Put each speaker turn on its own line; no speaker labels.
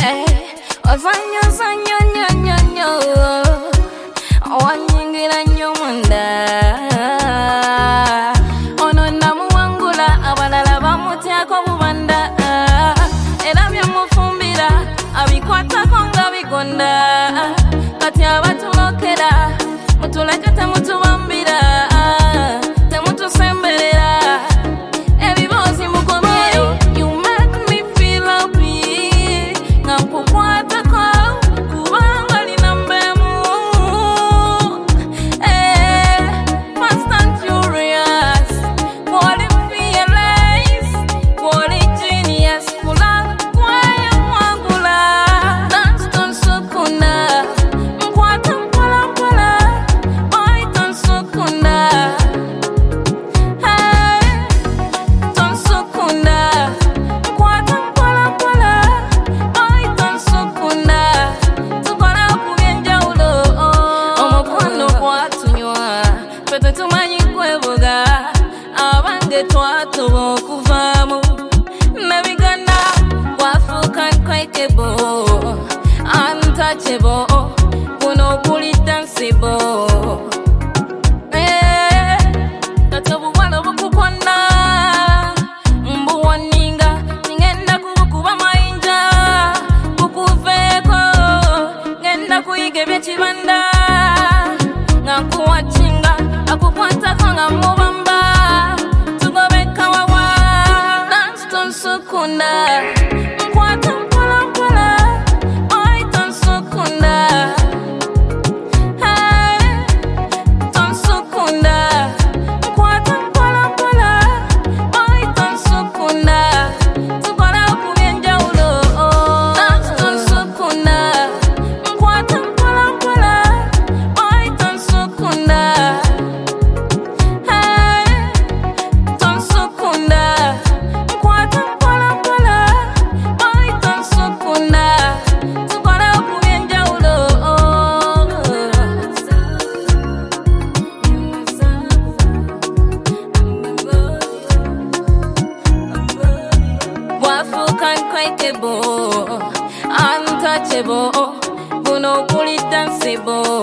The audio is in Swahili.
Ozanyo zanyo nyo nyo nyo Wanyingira nyo munda Ono namuwangula abalala bamutyako bubanda Era byamufumbira abikwatako nga bigonda Kati abatulokera mutuleke temutubambira temutusemberera ebibozi mukomyeyo. You make me feel happy nga nkukwatako kubanga lina mbemu fast and furious kwoli fearless kwoli genius kula kwayo mwangula dance tonsukunda mkwata mpola mpola boy tonsukunda tonsukunda mkwata mpola mpola boy tonsukunda tukola kubyenjawulo omukono gwatunywa ffe tetumanyi kwebuga abange twatuba okuvaamu nebigana gwafuuka unquakeable untouchable guno guli danceable kati obuwala obukukonna mbuwaninga ngenda kubukuba mayinja bukuveeko ngenda kuyiga ebyekibanda nga nkuwachinga akukwatako nga mubamba tugobeka wawa dance tonsukunda mkwata mpola mpola boy tonsukunda tonsukunda mkwata mpola mpola boy tonsukunda tukola kubyenjawulo dance tonsukunda mkwata mpola mpola boy tonsukunda tonsukunda mkwata mpola mpola boy tonsukunda tukola kubyenjawulo wafuuka unquakeable untouchable guno guli danceable